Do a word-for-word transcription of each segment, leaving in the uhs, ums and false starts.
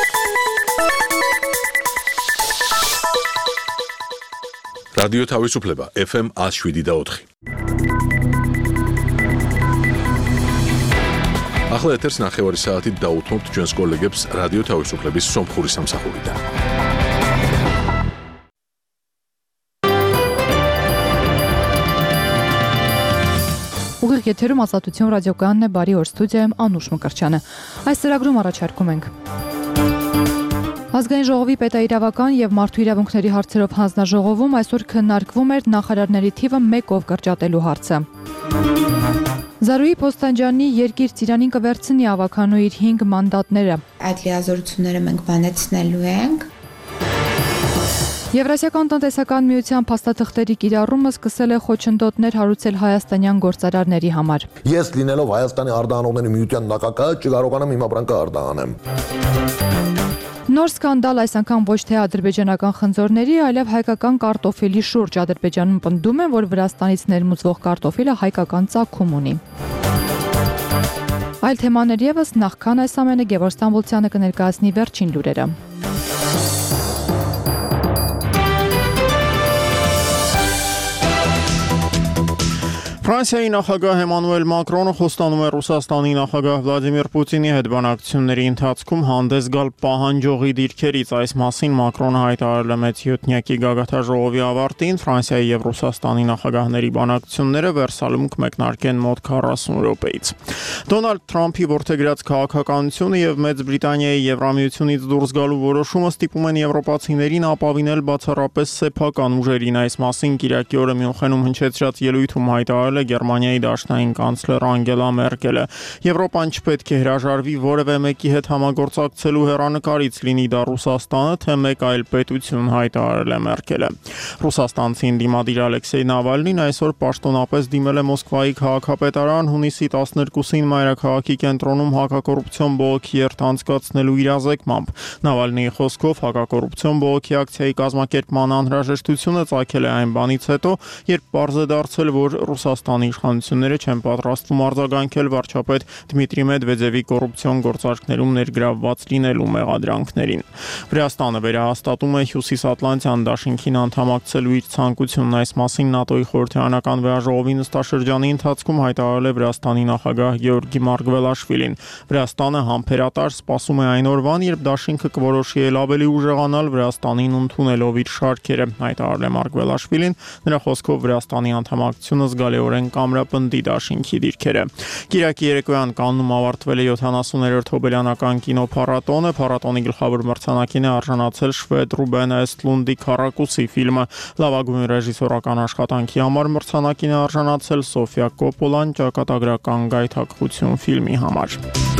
რადიო თავისუფლება ეფ ემ one oh seven და four. ახლა ეთერს ნახევარი საათით დაუთმობთ ჩვენს კოლეგებს რადიო თავისუფლების სომხური სამსახურიდან. Ուղիղ եթերում ազատություն ռադիոկայանն է բարի օր ստուդիայում Անուշ Մկրտչյանը։ Այս ծրագրում առաջարկում ենք Ազգային ժողովի պետաիրավական եւ մարդու իրավունքների հարցերով հանձնաժողովում այսօր քննարկվում էր նախարարների թիվը մեկով կրճատելու հարցը։ Զարուհի Փոստանջյանի երկիր Ծիրանին կվերցնի ավականու իր հինգ մանդատները։ Այդ լիազորությունները մենք բանեցնելու ենք։ Եվրասիական տնտեսական միության փաստաթղթերի կիրառումը սկսել է խոչընդոտներ հարուցել հայաստանյան գործարարների համար։ Ես լինելով Հայաստանի արտահանողների միության նախագահ չկարողանամ իմ ապրանքը արտահանեմ։ Նոր սկանդալ այս անգամ ոչ թե ադրբեջանական խնձորների, այլև հայկական կարտոֆիլի շուրջ Ադրբեջանում պնդում են, որ Վրաստանից ներմուծվող կարտոֆիլը հայկական ծագում ունի։ Այլ թեմաներ ևս նախքան այս ամենը Գևորգ Ստամբոլցյանը կներկայացնի վերջին լուրերը։ Ֆրանսիայի նախագահ Էմանուել Մակրոնը խոստանում է Ռուսաստանի նախագահ Վլադիմիր Պուտինի հետ բանակցությունների ընթացքում հանդես գալ պահանջողի դիրքերից։ Այս մասին Մակրոնը հայտարարել է մեծ յոթնյակի գագաթնաժողովի ավարտին Ֆրանսիայի եւ Ռուսաստանի նախագահների բանակցությունները Վերսալում կմեկնարկեն մոտ քառասուն րոպեից։ Դոնալդ Թրամփի որդեգրած քաղաքականությունը եւ Մեծ Բրիտանիայի Եվրամիությունից դուրս գալու որոշումը ստիպում են եվրոպացիներին ապավինել բացառապես սեփական ուժերին։ Այս մասին Կիրակի օրը Մյունխենում հնչեցրած ելույթում հայտարարել Գերմանիայի դաշնային կանցլեր Անգելա Մերկելը։ Եվրոպան չպետք է հրաժարվի որևէ մեկի հետ համագործակցելու հեռանկարից, լինի դա Ռուսաստանը, թե մեկ այլ պետություն, հայտարարել է Մերկելը։ Ռուսաստանցի ընդդիմադիր Ալեքսեյ Նավալնին այսօր պաշտոնապես դիմել է Մոսկվայի քաղաքապետարան հունիսի տասներկուսին մայրաքաղաքի կենտրոնում հակակոռուպցիոն բողոքի երթ անցկացնելու իրազեկմամբ։ Նավալնիի խոսքով հակակոռուպցիոն բողոքի ակցիայի կազմակերպման անհրաժեշտությունը ծագել է այն բանից հետո, երբ պարզ է դարձել, որ Ռուսաստանի իշխանությունները չեն պատրաստվում արձագանքել վարչապետ Դմիտրի Մեդվեդևի կոռուպցիոն գործարքներում ներգրավված լինելու մեղադրանքներին։ Վրաստանը վերահաստատում է Հյուսիսատլանտյան դաշինքին անդամակցելու իր ցանկությունն։ Այս մասին ՆԱՏՕ-ի խորհրդարանական վեաժողովի նստաշրջանի ընթացքում հայտարարել է Վրաստանի նախագահ Գեորգի Մարգվելաշվիլին։ Վրաստանը համբերատար սպասում է այն օրվան, երբ դաշինքը կորոշի ել ավելի ուժեղանալ Վրաստանին ընդունելով իր շարքերը, հայտարարել է Մարգվելաշվիլին։ Նրա խոսքով Վրաստանի անդամակցությունը զգալիորեն կամրապնդի դաշինքի դիրքերը։ Կիրակի երեկոյան Կաննում ավարտվել է յոթանասուներորդ հոբելյանական կինոփառատոնը։ Փառատոնի գլխավոր մրցանակին է արժանացել շվեդ Ռուբեն Էսթլունդի Քառակուսի ֆիլմը։ Լավագույն ռեժիսորական աշխատանքի համար մրցանակին է արժանացել Սոֆիա Կոպոլան Ճակատագրական գայթակղություն ֆիլմի համար։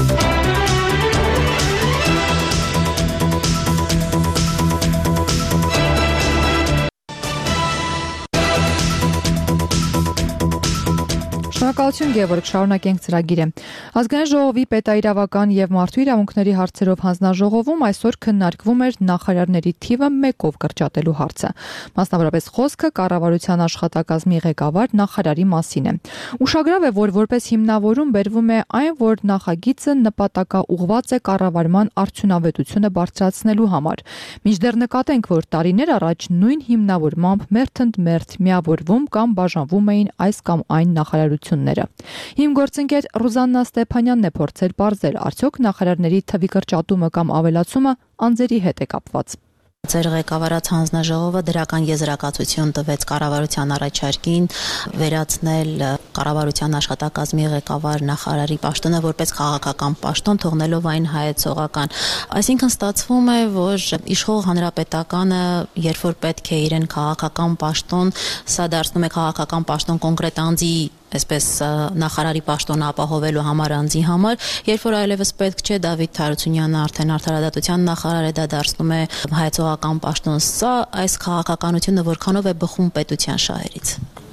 Շնորհակալություն Գևորգ, շարունակենք ծրագիրը։ Ազգային ժողովի պետաիրավական եւ մարդու իրավունքների հարցերով հանձնաժողովում այսօր քննարկվում էր նախարարների թիվը մեկով կրճատելու հարցը։ Մասնավորապես խոսքը կառավարության աշխատակազմի ղեկավար նախարարի մասին է։ Ուշագրավ է, որ որպես հիմնավորում բերվում է այն, որ նախագիծը նպատակաուղղված է կառավարման արդյունավետությունը բարձրացնելու համար։ Մինչդեռ նկատենք, որ տարիներ առաջ նույն հիմնավորմամբ մերթընդմերթ միավորվում կամ բաժանվում էին այս կամ այն նախարարությունները։ Իմ գործընկեր Ռուզաննա Ստեփանյանն է փորձել պարզել, արդյոք նախարարների թվի կրճատումը կամ ավելացումը անձերի հետ է կապված։ Ձեր ղեկավարած հանձնաժողովը դրական եզրակացություն տվեց կառավարության առաջարկին վերացնել կառավարության աշխատակազմի ղեկավար նախարարի պաշտոնը որպես քաղաքական պաշտոն, թողնելով այն հայեցողական։ Այսինքն ստացվում է, որ իշխող հանրապետականը, երբ որ պետք է իրեն քաղաքական պաշտոն, սա դարձնում է քաղաքական պաշտոն կոնկրետ անձի այսպես նախարարի պաշտոնը ապահովելու համար անձի համար, երբ որ այլևս պետք չէ Դավիթ Թարությունյանը արդեն արդարադատության նախարար է, դա դարձնում է հայեցողական պաշտոն։ Սա այս քաղաքականությունը որքանով է բխում պետության շահերից։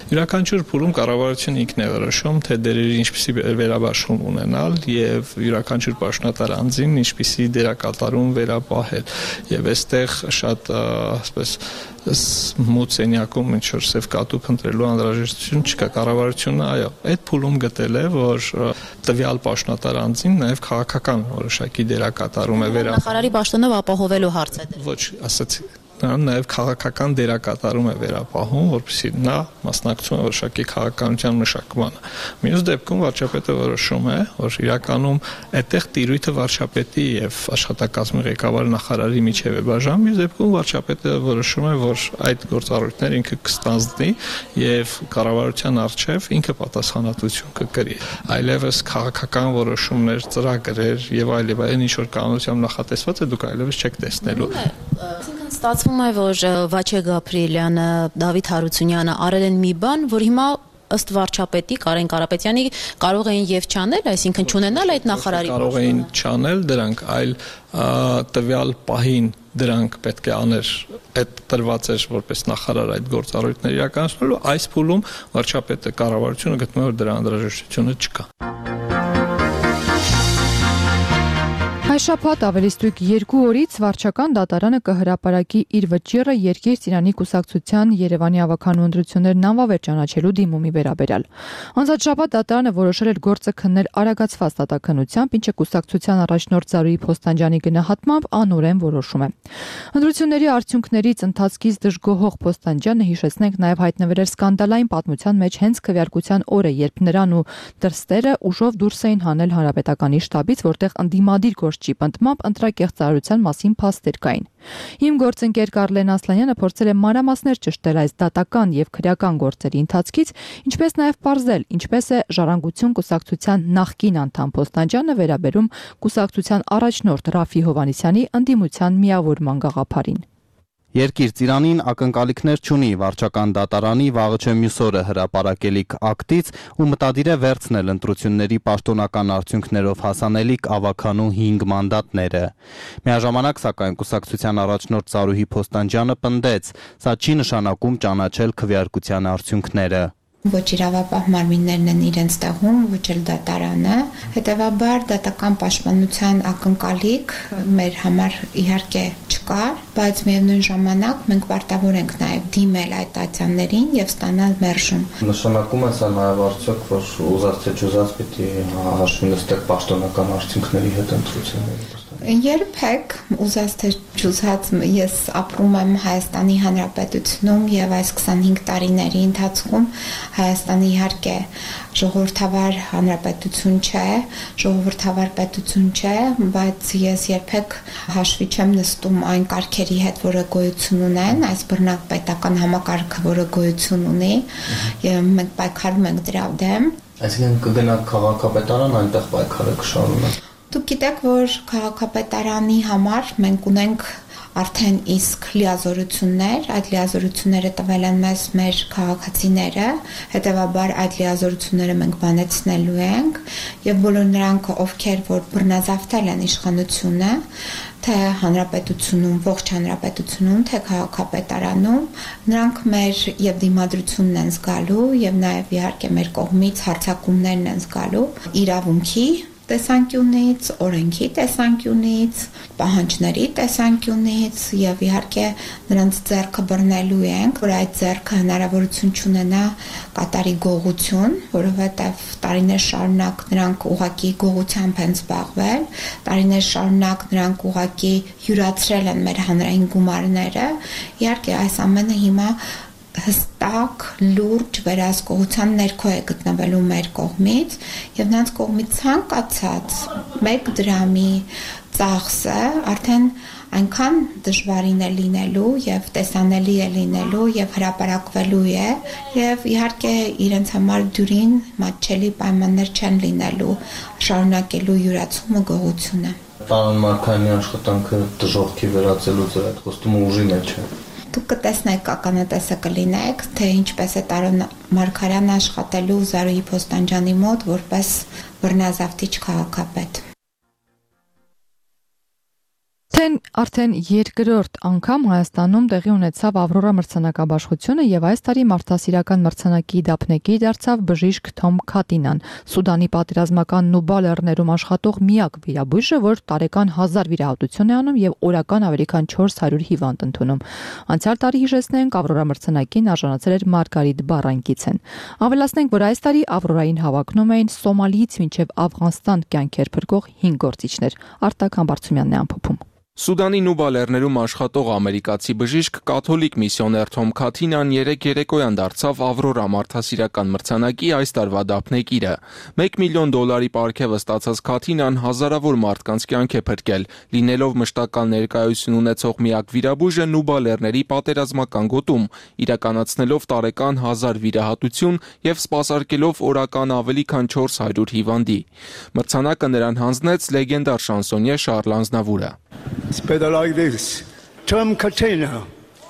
Յուրաքանչյուր փուլում կառավարությունը ինքն է որոշում, թե դերերի ինչպիսի վերաբաշխում ունենալ եւ յուրաքանչյուր պաշտոնատար անձին ինչպիսի դերակատարում վերապահել։ Եվ այստեղ շատ, ասես, մութ սենյակում ինչ որ սև կատու փնտրելու անհրաժեշտություն չկա, կառավարությունը այո, այդ փուլում գտել է, որ տվյալ պաշտոնատար անձին նաև քաղաքական որոշակի դերակատարում է վերապահում։ Նախարարի պաշտոնով ապահովելու հարց է դեռ։ Ոչ, ասացի նրան նաև քաղաքական դերակատարում է վերապահում, որպեսզի նա մասնակցում է որոշակի քաղաքականության մշակմանը։ Մյուս դեպքում վարչապետը որոշում է, որ իրականում այդտեղ տիրույթը վարչապետի եւ աշխատակազմի ղեկավար նախարարի միջև է բաժանում, մյուս դեպքում վարչապետը որոշում է, որ այդ գործառույթները ինքը կստանձնի եւ կառավարության առջև ինքը պատասխանատվություն կկրի։ Այլևս քաղաքական որոշումներ, ծրագրեր եւ այլ եւ այլն ինչ որ կանոնությամբ նախատեսված է, դուք այլևս չեք տեսնելու։ Ստացվում է, որ Վաչե Գաբրիելյանը, Դավիթ Հարությունյանը արել են մի բան, որ հիմա ըստ վարչապետի Կարեն Կարապետյանի կարող էին եւ չանել, այսինքն չունենալ այդ նախարարի կարող էին չանել դրանք, այլ տվյալ պահին դրանք պետք է աներ, այդ տրված էր որպես նախարար այդ գործառույթները իրականացնելու, այս փուլում վարչապետը կառավարությունը գտնում է, որ դրա անհրաժեշտությունը չկա։ Այս շաբաթ ավելի ստույգ երկու օրից վարչական դատարանը կհրապարակի իր վճիռը Երկիր Ծիրանի կուսակցության Երևանի ավականու ընտրություններն անվավեր ճանաչելու դիմումի վերաբերյալ։ Անցած շաբաթ դատարանը որոշել էր գործը քննել արագացված դատաքննությամբ, ինչը կուսակցության առաջնորդ Զարուհի Փոստանջյանի գնահատմամբ անօրեն որոշում է։ Ընտրությունների արդյունքներից ընթացքից դժգոհող Փոստանջյանը, հիշեցնենք, նաև հայտնվել էր սկանդալային պատմության մեջ հենց քվեարկության օրը, երբ նրան ու դրստերը ուժով դուրս էին հանել հանրապետականի շտաբից, որտեղ ընդդիմադիր գործչի պնդմամբ ընտրակեղծարարության մասին փաստեր կային։ Իմ գործընկեր Կարլեն Ասլանյանը փորձել է մանրամասներ ճշտել այս դատական եւ քրեական գործերի ընթացքից, ինչպես նաեւ պարզել, ինչպես է Ժառանգություն կուսակցության նախկին անդամ Փոստանջյանը վերաբերում կուսակցության առաջնորդ Ռաֆի Հովհաննիսյանի ընդդիմության միավորման գաղափարին։ Երկիր Ծիրանին ակնկալիքներ չունի վարչական դատարանի վաղը չէ մյուս օրը հրապարակելիք ակտից ու մտադիր է վերցնել ընտրությունների պաշտոնական արդյունքներով հասանելիք ավականու հինգ մանդատները։ Միաժամանակ, սակայն, կուսակցության առաջնորդ Զարուհի Փոստանջյանը պնդեց, սա չի նշանակում ճանաչել քվեարկության արդյունքները։ Ոչ իրավապահ մարմիններն են իրենց տեղում, ոչ էլ դատարանը, հետևաբար դատական պաշտպանության ակնկալիք մեր համար իհարկե չկար, բայց միևնույն ժամանակ մենք պարտավոր ենք նաև դիմել այդ ատյաններին եւ ստանալ մերժում։ Նշանակում է սա նաև արդյոք, որ ուզած թե չուզած պիտի հաշվի նստեք պաշտոնական արդյունքների հետ ընտրությունների։ Երբեք ուզած թե չուզած ես ապրում եմ Հայաստանի Հանրապետությունում եւ այս քսանհինգ տարիների ընթացքում Հայաստանը իհարկե ժողովրդավար հանրապետություն չէ, ժողովրդավար պետություն չէ, բայց ես երբեք հաշվի չեմ նստում այն կարգերի հետ, որը գոյություն ունեն, այս բռնակ պետական համակարգը, որը գոյություն ունի, եւ մենք պայքարում ենք դրա դեմ։ Այսինքն կգնաք քաղաքապետարան, այնտեղ պայքարը կշարունակեք։ Դուք գիտեք, որ քաղաքապետարանի համար մենք ունենք արդեն իսկ լիազորություններ, այդ լիազորությունները տվել են մեզ մեր քաղաքացիները, հետևաբար այդ լիազորությունները մենք բանեցնելու ենք եւ բոլոր նրանք, ովքեր որ բռնազավթել են իշխանությունը, թե հանրապետությունում, ողջ հանրապետությունում, թե քաղաքապետարանում, նրանք մեր եւ դիմադրությունն են զգալու եւ նաեւ իհարկե մեր կողմից հարձակումներն են զգալու իրավունքի տեսանկյունից, օրենքի տեսանկյունից, պահանջների տեսանկյունից եւ իհարկե նրանց ձեռքը բռնելու ենք, որ այդ ձեռքը հնարավորություն չունենա կատարի գողություն, որովհետեւ տարիներ շարունակ նրանք ուղակի գողությամբ են զբաղվել, տարիներ շարունակ նրանք ուղակի յուրացրել են մեր հանրային գումարները, իհարկե այս ամենը հիմա հստակ, լուրջ վերահսկողության ներքո է գտնվելու մեր կողմից եւ նրանց կողմից ցանկացած մեկ դրամի ծախսը արդեն այնքան դժվարին է լինելու եւ տեսանելի է լինելու եւ հրապարակվելու է եւ իհարկե իրենց համար դյուրին մատչելի պայմաններ չեն լինելու շարունակելու յուրացումը գողությունը։ Պարոն Մարկարյանի աշխատանքը դժոխքի վերածելու ձեր այդ խոստումը ուժի մեջ է։ Դուք կտեսնեք, ականատեսը կլինեք, թե ինչպես է Տարոն Մարկարյանը աշխատելու Զարուհի Փոստանջյանի մոտ որպես բռնազավթիչ քաղաքապետ։ Արդեն արդեն երկրորդ անգամ Հայաստանում տեղի ունեցավ Ավրորա մրցանակաբաշխությունը եւ այս տարի մարդասիրական մրցանակի դափնեկիր դարձավ բժիշկ Թոմ Քաթինան, Սուդանի պատերազմական Նուբա լեռներում աշխատող միակ վիրաբույժը, որ տարեկան հազար վիրահատություն է անում եւ օրական ավելի քան չորս հարյուր հիվանդ ընդունում։ Անցյալ տարի հիշեցնենք Ավրորա մրցանակին արժանացել էր Մարգարիտ Բարանկիցեն։ Ավելացնենք, որ այս տարի Ավրորային հավակնում էին Սոմալիից մինչև Աֆղանստան կյանքեր փրկող հինգ գործիչներ։ Արտակ Համբարձումյանն է ամփոփում։ Սուդանի Նուբա լեռներում աշխատող ամերիկացի բժիշկ կաթոլիկ միսիոներ Թոմ Քաթինան երեկ երեկոյան դարձավ Ավրորա մարդասիրական մրցանակի այս տարվա դափնեկիրը։ մեկ միլիոն դոլարի պարգևը ստացած Քաթինան հազարավոր մարդկանց կյանք է փրկել, լինելով մշտական ներկայություն ունեցող միակ վիրաբույժը Նուբա լեռների պատերազմական գոտում, իրականացնելով տարեկան հազար վիրահատություն եւ սպասարկելով օրական ավելի քան չորս հարյուր հիվանդի։ Մրցանակը նրան հանձնեց լեգենդար շանսոնյե Շարլ Ազնավուրը։ It's better like this. Tom Katina.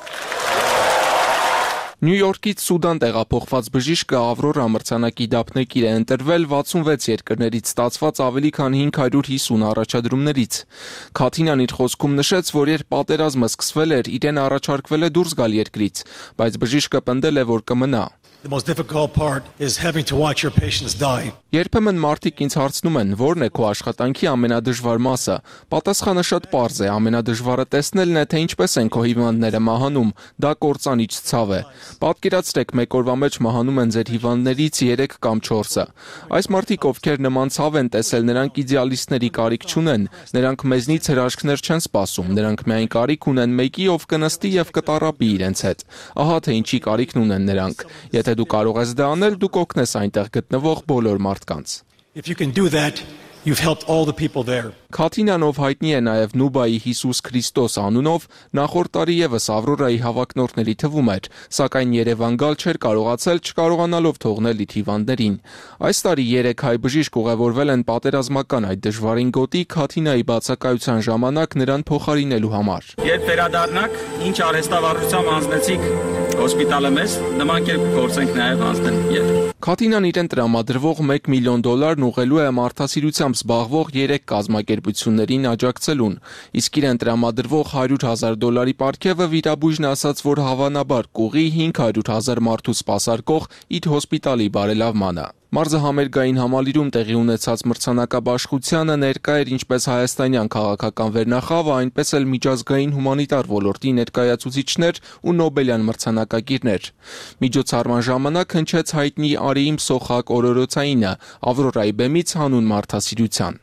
Նյու Յորքից Սուդան տեղափոխված բժիշկը Ավրորա մրցանակի դափնեկիր է ընտրվել վաթսունվեց երկրներից ստացված ավելի քան հինգ հարյուր հիսուն առաջադրումներից։ Քաթինան իր խոսքում նշեց, որ երբ պատերազմը սկսվել էր, իրեն առաջարկվել է դուրս գալ երկրից, բայց բժիշկը պնդել է, որ կմնա։ The most difficult part is having to watch your patients die. Երբեմն մարդիկ ինձ հարցնում են, որն է քո աշխատանքի ամենադժվար մասը։ Պատասխանը շատ պարզ է, ամենադժվարը տեսնելն է, թե ինչպես են քո հիվանդները մահանում, դա կործանիչ ցավ է։ Պատկերացրեք, մեկ օրվա մեջ մահանում են ձեր հիվանդներից երեք կամ չորսը։ Այս մարդիկ, ովքեր նման ցավ են տեսել, նրանք իդեալիստների կարիք չունեն, նրանք մեզնից հրաշքներ չեն սպասում, նրանք միայն կարիք ունեն մեկի, ով կնստի եւ կտարապի իրենց հետ։ Ահա թե ինչի կարիքն ունեն նրանք։ Եթե դու կարող ես դա անել, դու կօգնես այնտեղ գտնվող բոլոր մարդկանց։ If you can do that, you've helped all the people there. Քաթինան, ով հայտնի է նաև Նուբայի Հիսուս Քրիստոս անունով, նախորդ տարի եւս Ավրորայի հավակնորդների թվում էր, սակայն Երևան գալ չէր կարողացել, չկարողանալով թողնել իր հիվանդներին։ Այս տարի երեք հայ բժիշկ ուղևորվել են պատերազմական այդ դժվարին գոտի Քաթինայի բացակայության ժամանակ նրան փոխարինելու համար։ Երբ վերադառնաք, ինչ արհեստավարժությամբ անձնեցիք հոսպիտալը մեզ, նման կերպ գործենք նաև անձնել ետ։ Քաթինան իրեն տրամադրվող մեկ միլիոն դոլարն ուղղելու է մարդասիրությամբ զբաղվող երեք կազմակերպություններին աջակցելուն, իսկ իրեն տրամադրվող հարյուր հազար դոլարի պարգևը վիրաբույժն ասաց, որ հավանաբար կուղի հինգ հարյուր հազար մարդու սպասարկող իր հոսպիտալի բարելավմանը։ Մարզահամերգային համալիրում տեղի ունեցած մրցանակաբաշխությանը ներկա էր ինչպես հայաստանյան քաղաքական վերնախավը, այնպես էլ միջազգային հումանիտար ոլորտի ներկայացուցիչներ ու Նոբելյան մրցանակակիրներ։ Միջոցառման ժամանակ հնչեց հայտնի Արիիմ Սոխակ օրորոցայինը Ավրորայի բեմից հանուն մարդասիրության։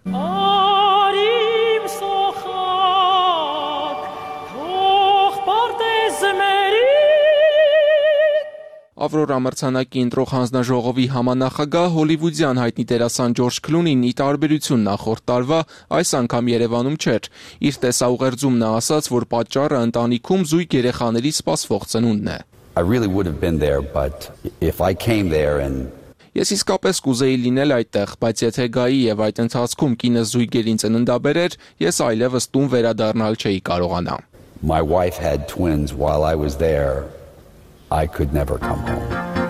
Ավրորա մրցանակի ընտրող հանձնաժողովի համանախագահ հոլիվուդյան հայտնի դերասան Ջորջ Քլունին ի տարբերություն նախորդ տարվա այս անգամ Երևանում չէր։ Իր տեսաուղերձում նա ասաց, որ պատճառը ընտանիքում զույգ երեխաների սպասվող ծնունդն է։ I really would have been there, but if I came there and Ես իսկապես կուզեի լինել այդտեղ, բայց եթե գայի եւ այդ ընթացքում կինս զույգերին ծննդաբերեր, ես այլևս տուն վերադառնալ չէի կարողանա։ My wife had twins while I was there. I could never come home.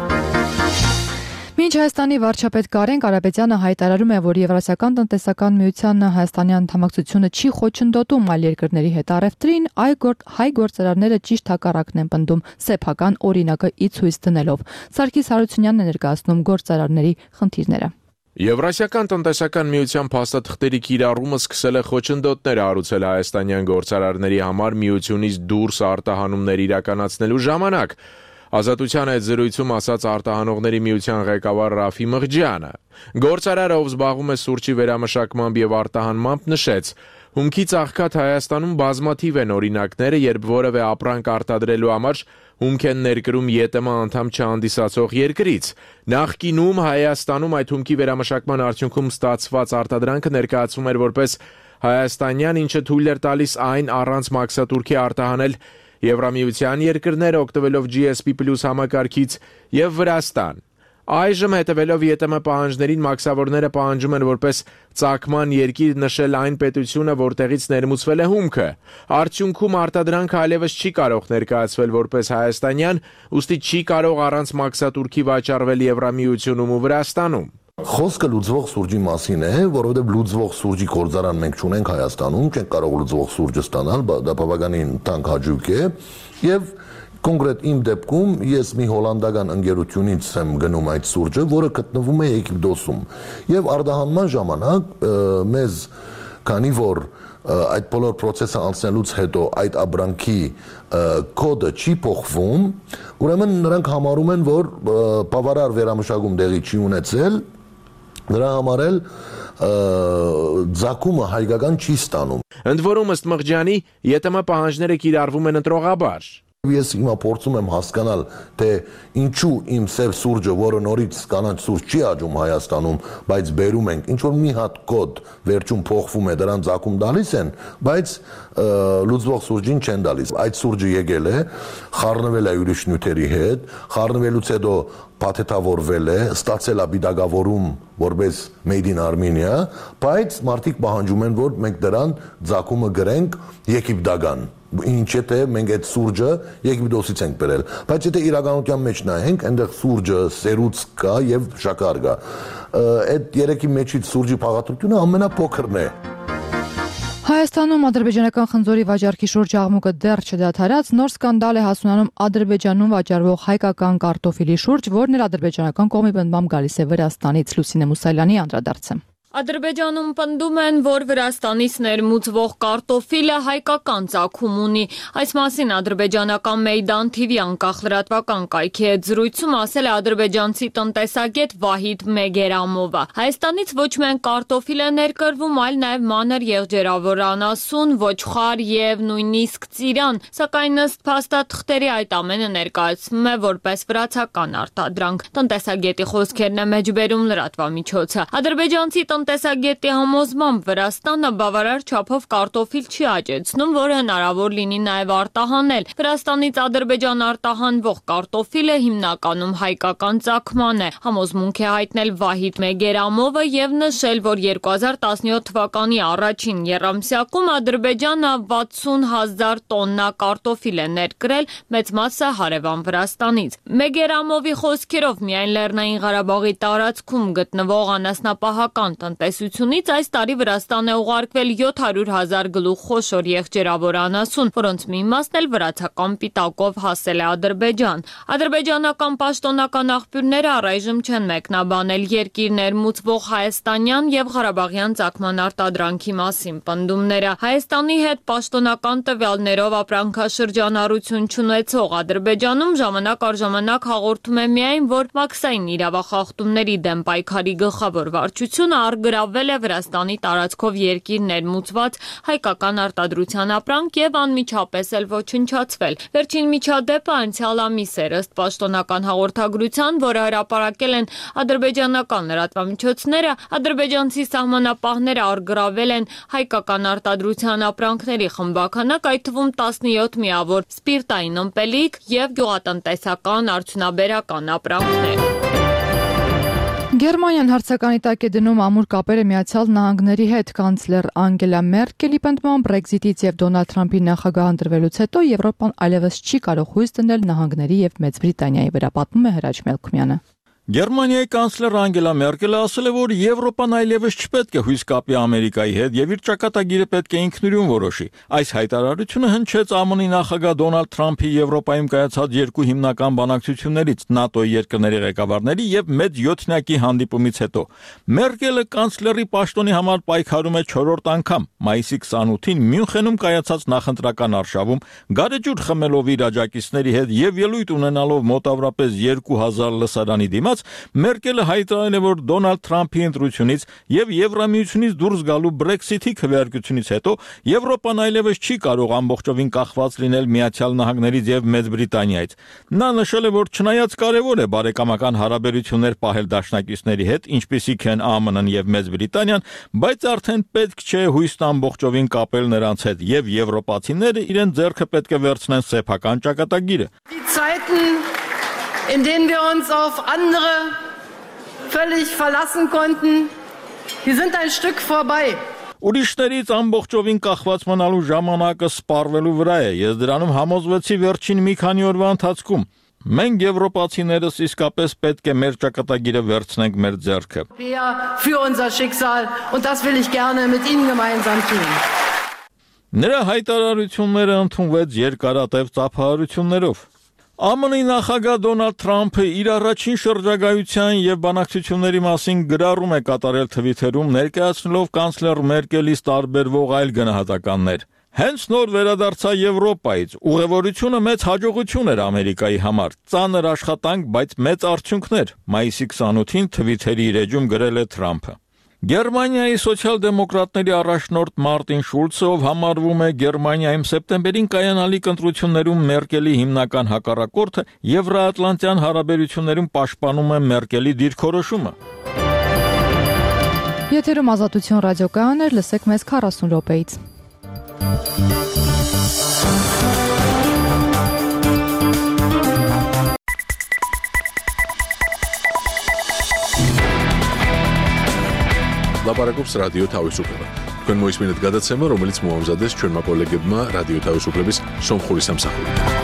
Մինչ Հայաստանի վարչապետ Կարեն Կարապետյանը հայտարարում է, որ Եվրասիական տնտեսական միության Հայաստանի անդամակցությունը չի խոչընդոտում այլ երկրների հետ առևտրին, հայ գործարարները ճիշտ հակառակն են պնդում, սեփական օրինակը ի ցույց դնելով։ Սարգիս Հարությունյանն է ներկայացնում գործարարների խնդիրները։ Եվրասիական տնտեսական միության փաստաթղթերի կիրառումը սկսել է խոչընդոտներ հարուցել հայաստանյան գործարարների համար միությունից դուրս արտահանումներ իրականացնելու ժամանակ։ Ազատության այդ զրույցում ասաց արտահանողների միության ղեկավար Ռաֆի Մղջյանը։ Գործարարը, ով զբաղվում է սուրճի վերամշակմամբ եւ արտահանմամբ, նշեց. Հումքի ծաղկած Հայաստանում բազմաթիվ են օրինակները, երբ որևէ ապրանք արտադրելու համար հումք են ներկրում ԵՏՄ անդամ չհանդիսացող երկրից։ Նախկինում Հայաստանում այդ հումքի վերամշակման արդյունքում ստացված արտադրանքը ներկայացվում էր որպես հայաստանյան, ինչը թույլ էր տալիս այն առանց մաքսատուրքի արտահանել Եվրամիության երկրները օգտվելով G S P plus համակարգից եւ Վրաստան։ Այժմ հետևելով ԵՏՄ պահանջներին մաքսավորները պահանջում են որպես ծագման երկիր նշել այն պետությունը, որտեղից ներմուծվել է հումքը։ Արդյունքում արտադրանքը այլևս չի կարող ներկայացվել որպես հայաստանյան, ուստի չի կարող առանց մաքսատուրքի վաճառվել Եվրամիությունում ու Վրաստանում։ Խոսքը լուծվող սուրճի մասին է, որովհետև լուծվող սուրճի գործարան մենք չունենք Հայաստանում, չենք կարող լուծվող սուրճ ստանալ, դա բավականին թանկ հաճույք է, եւ կոնկրետ իմ դեպքում ես մի հոլանդական ընկերությունից եմ գնում այդ սուրճը, որը գտնվում է Եգիպտոսում, եւ արտահանման ժամանակ մեզ, քանի որ այդ բոլոր process-ը անցնելուց հետո այդ ապրանքի կոդը չի փոխվում, ուրեմն նրանք համարում են, որ բավարար վերամշակում տեղի չի ունեցել, նրա համար էլ ձակումը հայկական չի ստանում։ Ընդ որում ըստ Մղջյանի, ԵՏՄ պահանջները կիրառվում են ընտրողաբար։ Ես հիմա փորձում եմ հասկանալ, թե ինչու իմ սև սուրճը, որը նորից կանաչ սուրճ չի աճում Հայաստանում, բայց բերում ենք, ինչ որ մի հատ կոդ վերջում փոխվում է, դրան ծագում տալիս են, բայց լուծվող սուրճին չեն տալիս։ Այդ սուրճը եկել է, խառնվել է ուրիշ նյութերի հետ, խառնվելուց հետո փաթեթավորվել է, ստացել է բիդագավորում որպես Made in Armenia, բայց մարդիկ պահանջում են, որ մենք դրան ծագումը գրենք եգիպտական։ Ինչ է թե մենք այդ սուրճը Եգիպտոսից ենք բերել, բայց եթե իրականության մեջ նայենք, այնտեղ սուրճը, սերուց կա եւ շաքար կա։ Այդ երեքի մեջից սուրճի փաղադրությունը ամենափոքրն է։ Հայաստանում ադրբեջանական խնձորի վաճառքի շուրջ աղմուկը դեռ չդադարած, նոր սկանդալ է հասունանում Ադրբեջանում վաճառվող հայկական կարտոֆիլի շուրջ, որն էլ ադրբեջանական կողմի բնդմամբ գալիս է Վրաստանից։ Լուսինե Մուսալյանի անդրադարձը։ Ադրբեջանում պնդում են, որ Վրաստանից ներմուծվող կարտոֆիլը հայկական ծագում ունի։ Այս մասին ադրբեջանական Մեյդան Թի Վի անկախ լրատվական կայքի հետ զրույցում ասել է ադրբեջանցի տնտեսագետ Վահիդ Մեգերամովը։ Հայաստանից ոչ միայն կարտոֆիլ է ներկրվում, այլ նաև մանր եղջերավոր անասուն, ոչխար եւ նույնիսկ ծիրան, սակայն ըստ փաստաթղթերի այդ ամենը ներկայացվում է որպես վրացական արտադրանք։ Տնտեսագետի խոսքերն է մեջբերում լրատվամիջոցը։ Ադրբեջանցի տնտեսագետի համոզմամբ Վրաստանը բավարար չափով կարտոֆիլ չի աճեցնում, որը հնարավոր լինի նաև արտահանել։ Վրաստանից Ադրբեջան արտահանվող կարտոֆիլը հիմնականում հայկական ծագման է։ Համոզմունք է հայտնել Վահիդ Մեգերամովը եւ նշել, որ երկու հազար տասնյոթ թվականի առաջին եռամսյակում Ադրբեջանը վաթսուն հազար տոննա կարտոֆիլ է ներկրել, մեծ մասը հարևան Վրաստանից։ Մեգերամովի խոսքերով միայն Լեռնային Ղարաբաղի տարածքում գտնվող անասնապահական տնտեսությունից այս տարի Վրաստան է ուղարկվել յոթ հարյուր հազար գլուխ խոշոր եղջերավոր անասուն, որոնց մի մասն էլ վրացական պիտակով հասել է Ադրբեջան։ Ադրբեջանական պաշտոնական աղբյուրները առայժմ չեն մեկնաբանել երկիր ներմուծվող հայաստանյան եւ ղարաբաղյան ծագման արտադրանքի մասին պնդումները։ Հայաստանի հետ պաշտոնական տվյալներով ապրանքաշրջանառություն չունեցող Ադրբեջանում ժամանակ առ ժամանակ հաղորդում է միայն, որ մաքսային իրավախախտումների դեմ պայքարի գլխավոր վարչությունը գրավել է Վրաստանի տարածքով երկիր ներմուծված հայկական արտադրության ապրանք եւ անմիջապես էլ ոչնչացվել։ Վերջին միջադեպը անցյալ ամիս էր, ըստ պաշտոնական հաղորդագրության, որը հրապարակել են ադրբեջանական լրատվամիջոցները, ադրբեջանցի սահմանապահները արգրավել են հայկական արտադրության ապրանքների խմբականակ, այդ թվում տասնյոթ միավոր սպիրտային ըմպելիք եւ գյուղատնտեսական արդյունաբերական ապրանքներ։ Գերմանիան հարցականի տակ է դնում ամուր կապերը Միացյալ Նահանգների հետ։ Կանցլեր Անգելա Մերկելի պնդմամբ Brexit-ից եւ Դոնալդ Թրամփի նախագահ ընտրվելուց հետո Եվրոպան այլևս չի կարող հույս դնել նահանգների եւ Մեծ Բրիտանիայի վրա, պատմում է Հրաչ Մելքումյանը։ Գերմանիայի կանցլեր Անգելա Մերկելը ասել է, որ Եվրոպան այլևս չպետք է հույս կապի Ամերիկայի հետ եւ իր ճակատագիրը պետք է ինքնուրույն որոշի։ Այս հայտարարությունը հնչեց ԱՄՆ-ի նախագահ Դոնալդ Թրամփի Եվրոպայում կայացած երկու հիմնական բանակցություններից ՆԱՏՕ-ի երկրների ղեկավարների եւ մեծ յոթնյակի հանդիպումից հետո։ Մերկելը կանցլերի պաշտոնի համար պայքարում է չորրորդ անգամ։ Մայիսի քսանութին Մյունխենում կայացած նախընտրական արշավում գարեջուր խմելով իր աջակիցների հետ եւ ելույթ ունենալով մոտավորապես երկու հազար լսարանի դիմաց Մերկելը հայտարարել է, որ Դոնալդ Թրամփի ընտրությունից եւ Եվրամիությունից դուրս գալու Brexit-ի քվեարկությունից հետո Եվրոպան այլևս չի կարող ամբողջովին կախված լինել Միացյալ Նահանգներից եւ Մեծ Բրիտանիայից։ Նա նշել է, որ չնայած կարեւոր է բարեկամական հարաբերություններ պահել դաշնակիցների հետ, ինչպիսիք են ԱՄՆ-ն եւ Մեծ Բրիտանիան, բայց արդեն պետք չէ հույսն ամբողջովին կապել նրանց հետ եւ եվրոպացիները իրենց ձեռքը պետք է վերցնեն սեփական ճակատագիրը։ In denen wir uns auf andere völlig verlassen konnten, die sind ein Stück vorbei. Ուրիշներից ամբողջովին կախված մնալու ժամանակը սպառվելու վրա է։ Ես դրանում համոզվեցի վերջին մի քանի օրվա ընթացքում։ Մենք եվրոպացիներս իսկապես պետք է մեր ճակատագիրը վերցնենք մեր ձեռքը։ Für unser Schicksal und das will ich gerne mit Ihnen gemeinsam tun. Նրա հայտարարությունները ընդունվեց երկարատև ծափահարություններով։ Է Մ Ն-ի նախագահ Դոնալդ Թրամփը իր առաջին շրջագայության եւ բանակցությունների մասին գրառում է կատարել Թվիթերում, ներկայացնելով կանցլեր Մերկելից տարբերվող այլ գնահատականներ։ Հենց նոր վերադարձա Եվրոպայից, ուղևորությունը մեծ հաջողություն էր Ամերիկայի համար, ծանր աշխատանք, բայց մեծ արդյունքներ, մայիսի քսանութին Թվիթերի իր էջում գրել է Թրամփը։ Գերմանիայի սոցիալ-դեմոկրատների առաջնորդ Մարտին Շուլցը, ով համարվում է Գերմանիայում սեպտեմբերին կայանալիք ընտրություններում Մերկելի հիմնական հակառակորդը, Եվրոատլանտյան հարաբերություններում պաշտպանում է Մերկելի դիրքորոշումը։ Եթերում Ազատություն ռադիոկայանն էր, լսեք մեզ քառասուն րոպեից։ Լապարակոպս ռադիո Թավուսուկլեբը։ Քան մոյս մինուտ գադացեմը, რომელიც մոհամզադես չորմա կոլեգեբմա ռադիո Թավուսուկլեբիս սոմխորի սամսախորի։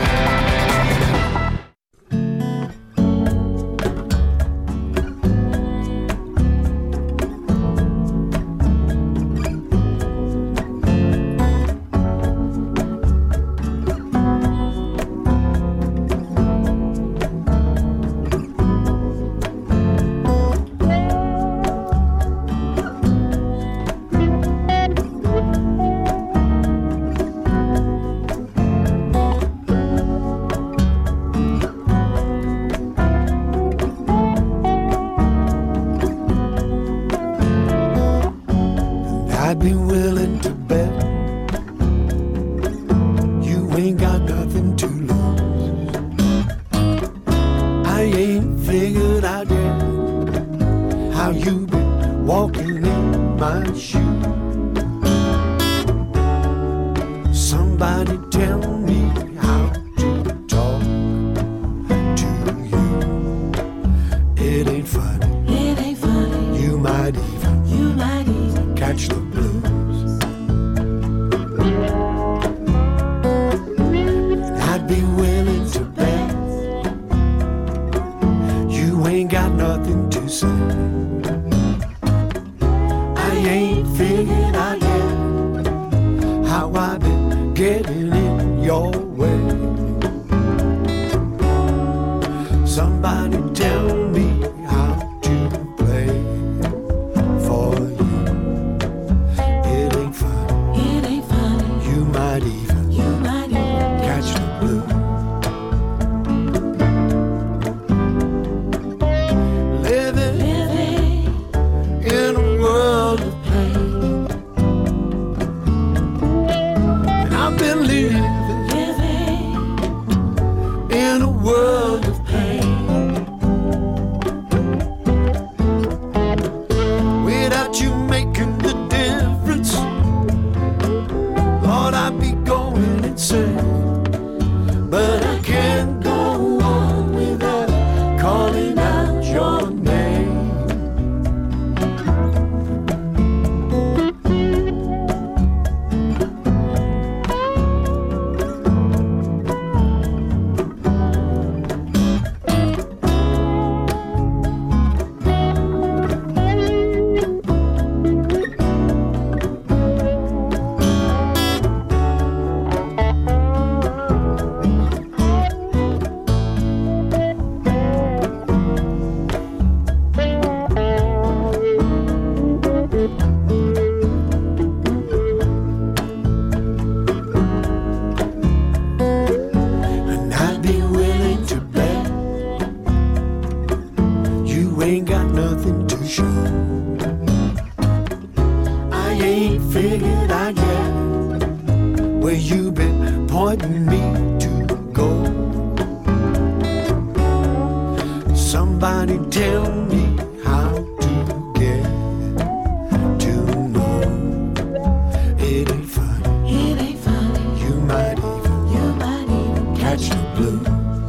I'd be willing to bet you ain't got nothing to lose. I ain't figured out yet how you been walking in my shoes. Somebody tell me how to talk to you. It ain't funny. It ain't funny. You might even. You might even catch the blues. I'd be willing to bet you ain't got nothing to say. I ain't figured out yet how I've been getting in your way. Somebody tell me how to play for you. It ain't funny. It ain't funny. You might even. You might even catch the blues. Living, Living in a world of pain. And I've been living, living in a world of pain. Without you making the difference, Lord, I'd be going insane. But I can't go on without calling out your name. And I'd be willing to bet you ain't got nothing to show. I ain't figured out yet where you been pointing me to go. Somebody tell me how to get to know. It ain't funny. It ain't funny. You might even. You might even catch the blues.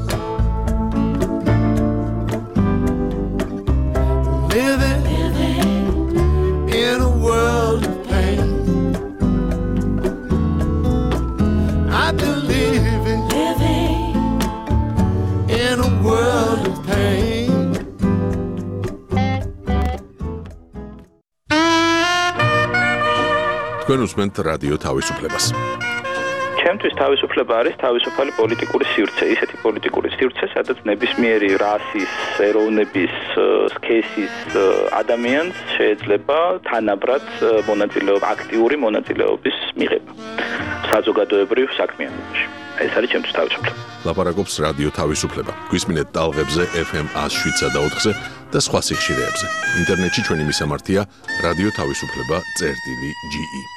Living, Living in a world of pain. I've been living, living in a თქვენ უსმენთ რადიო თავისუფლებას. ჩემთვის თავისუფლება არის თავისუფალი პოლიტიკური სივრცე, ისეთი პოლიტიკური სივრცე, სადაც ნებისმიერი რასის, ეროვნების, სქესის ადამიანს შეიძლება თანაბრად მონაწილეობა, აქტიური მონაწილეობის მიღება საზოგადოებრივ საქმიანობაში. ეს არის ჩემთვის თავისუფლება. ლაპარაკობს რადიო თავისუფლება. გვისმინეთ ტალღებზე ეფ ემ one oh seven და ოთხზე და სხვა სიხშირეებზე. ინტერნეტში ჩვენი მისამართია რადიო თავისუფლება წერტილი ჯი ი.